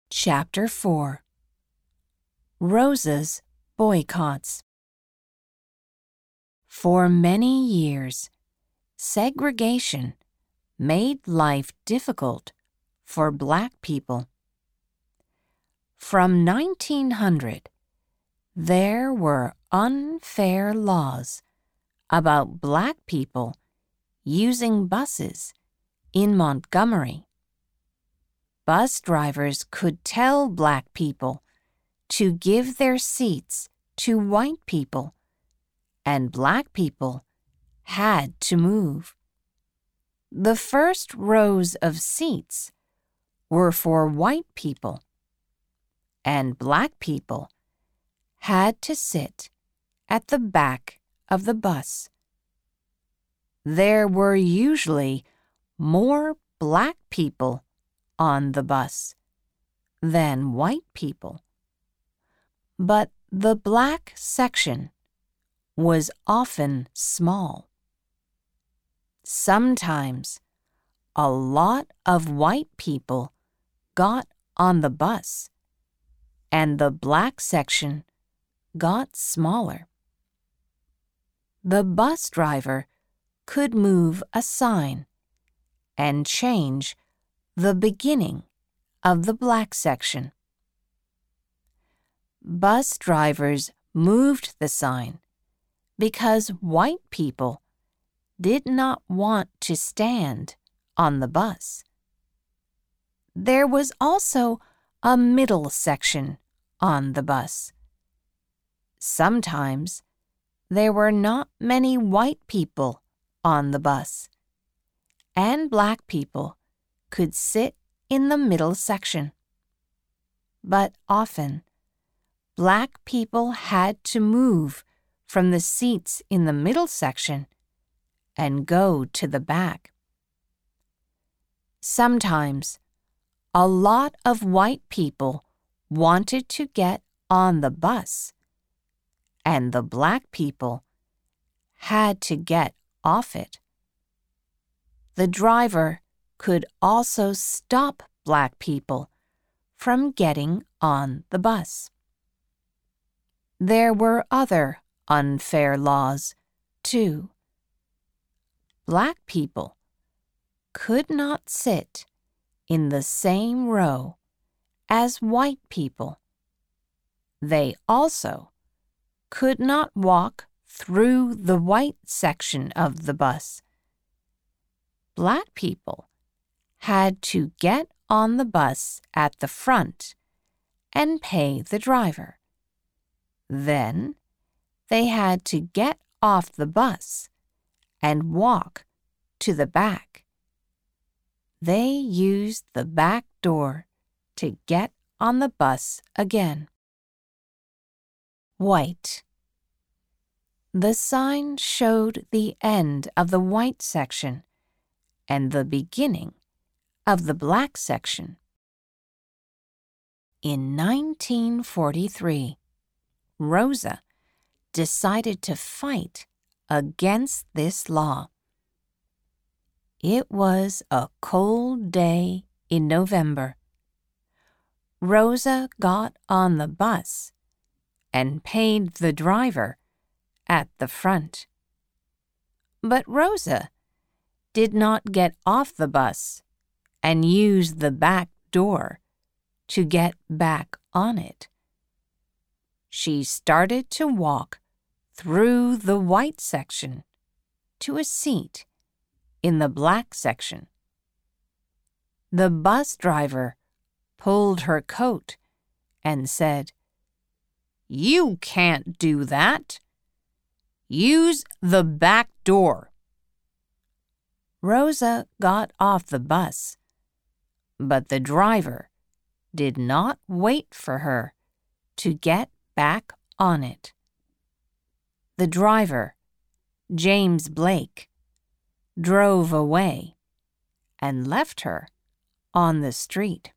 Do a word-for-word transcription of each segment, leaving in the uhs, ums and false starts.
Chapter four. Rosa's Boycotts. For many years, segregation made life difficult for Black people. From nineteen hundred, there were unfair laws about Black people using buses in Montgomery. Bus drivers could tell Black people to give their seats to white people, and Black people had to move. The first rows of seats were for white people, and Black people had to sit at the back of the bus. There were usually more Black people on the bus than white people, but the Black section was often small. Sometimes a lot of white people got on the bus, and the Black section got smaller. The bus driver could move a sign and change the beginning of the Black section. Bus drivers moved the sign because white people did not want to stand on the bus. There was also a middle section on the bus. Sometimes there were not many white people on the bus, and Black people could sit in the middle section. But often, Black people had to move from the seats in the middle section and go to the back. Sometimes, a lot of white people wanted to get on the bus, and the Black people had to get off it. The driver could also stop Black people from getting on the bus. There were other unfair laws, too. Black people could not sit in the same row as white people. They also could not walk through the white section of the bus. Black people had to get on the bus at the front and pay the driver. Then they had to get off the bus and walk to the back. They used the back door to get on the bus again. White. The sign showed the end of the white section and the beginning of the Black section. In nineteen forty-three, Rosa decided to fight against this law. It was a cold day in November. Rosa got on the bus and paid the driver at the front. But Rosa did not get off the bus and use the back door to get back on it. She started to walk through the white section to a seat in the Black section. The bus driver pulled her coat and said, "You can't do that. Use the back door." Rosa got off the bus, but the driver did not wait for her to get back on it. The driver, James Blake, drove away and left her on the street.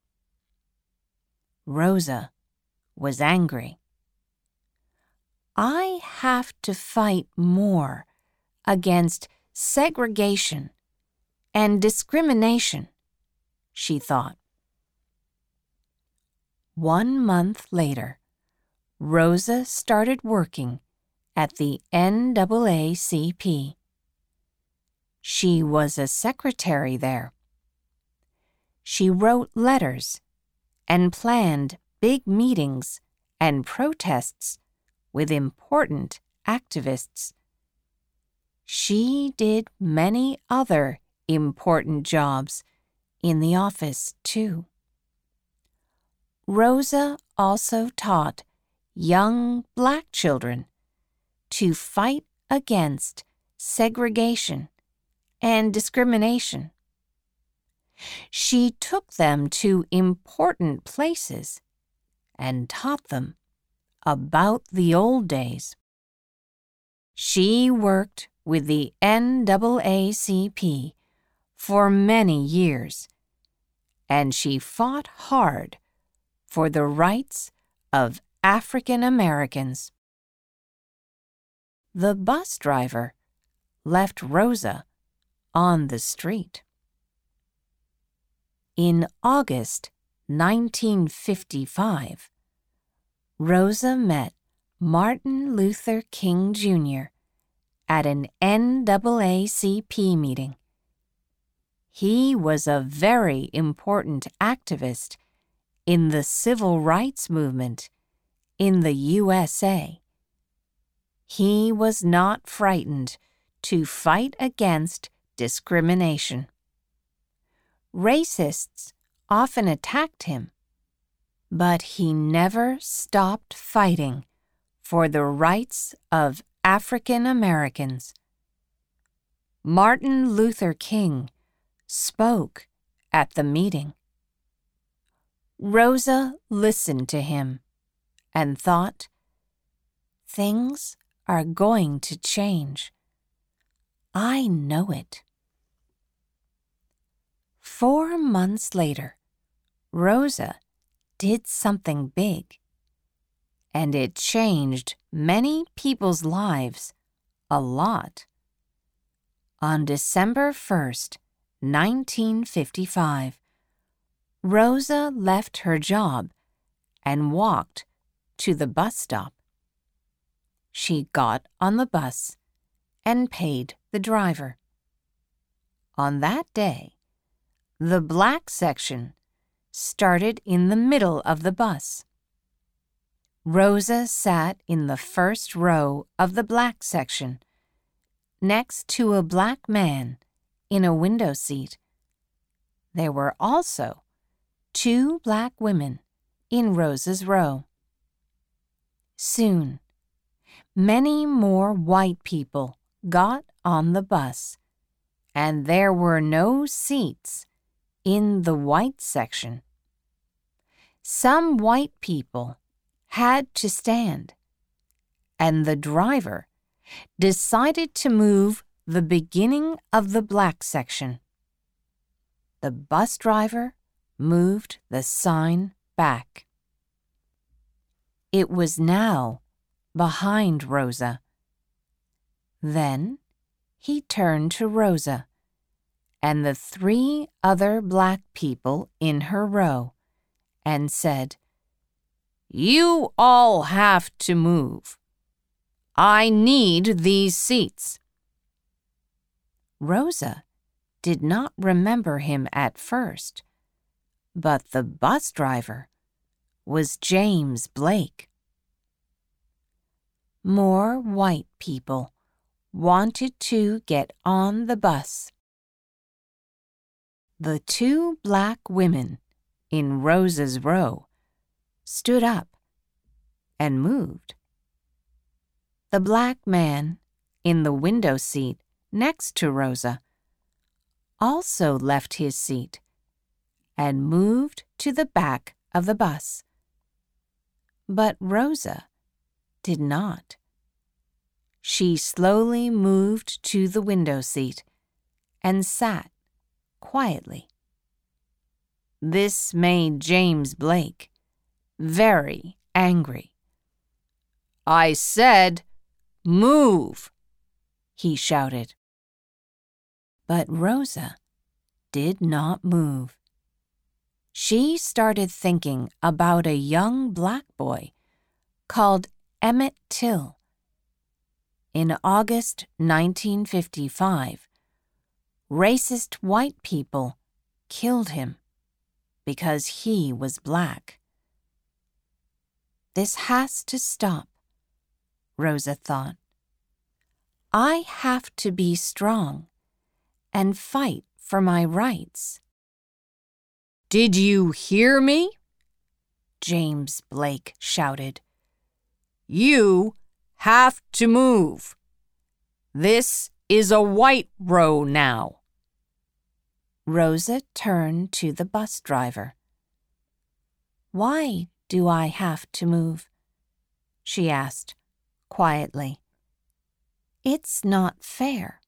Rosa was angry. I have to fight more against segregation and discrimination, she thought. One month later, Rosa started working at the N double A C P. She was a secretary there. She wrote letters and planned big meetings and protests with important activists. She did many other important jobs in the office, too. Rosa also taught young black children to fight against segregation and discrimination. She took them to important places and taught them about the old days. She worked with the N double A C P for many years, and she fought hard for the rights of African Americans. The bus driver left Rosa on the street. In August nineteen fifty-five, Rosa met Martin Luther King Junior at an N double A C P meeting. He was a very important activist in the civil rights movement in the U S A. He was not frightened to fight against discrimination. Racists often attacked him, but he never stopped fighting for the rights of African Americans. Martin Luther King spoke at the meeting. Rosa listened to him and thought, "Things are going to change. I know it." Four months later, Rosa did something big, and it changed many people's lives a lot. On December first, nineteen fifty-five, Rosa left her job and walked to the bus stop. She got on the bus and paid the driver. On that day, the black section started in the middle of the bus. Rosa sat in the first row of the black section, next to a black man in a window seat. There were also two black women in Rosa's row. Soon, many more white people got on the bus, and there were no seats in the white section. Some white people had to stand, and the driver decided to move the beginning of the black section. The bus driver moved the sign back. It was now behind Rosa. Then he turned to Rosa and the three other black people in her row and said, "You all have to move. I need these seats." Rosa did not remember him at first, but the bus driver was James Blake. More white people wanted to get on the bus. The two black women in Rosa's row stood up and moved. The black man in the window seat next to Rosa also left his seat and moved to the back of the bus. But Rosa did not. She slowly moved to the window seat and sat quietly. This made James Blake very angry. "I said, move!" he shouted. But Rosa did not move. she started thinking about a young black boy called Emmett Till. In August nineteen fifty-five, racist white people killed him because he was black. This has to stop, Rosa thought. I have to be strong and fight for my rights. Did you hear me? James Blake shouted. You have to move. This is a white row now. Rosa turned to the bus driver. Why do I have to move? She asked quietly. It's not fair.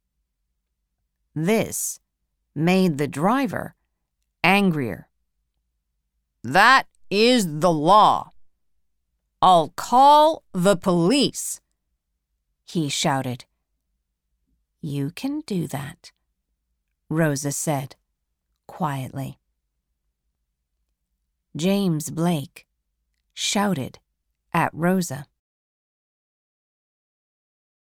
This made the driver angrier. That is the law. I'll call the police, he shouted. You can do that, Rosa said quietly. James Blake shouted at Rosa.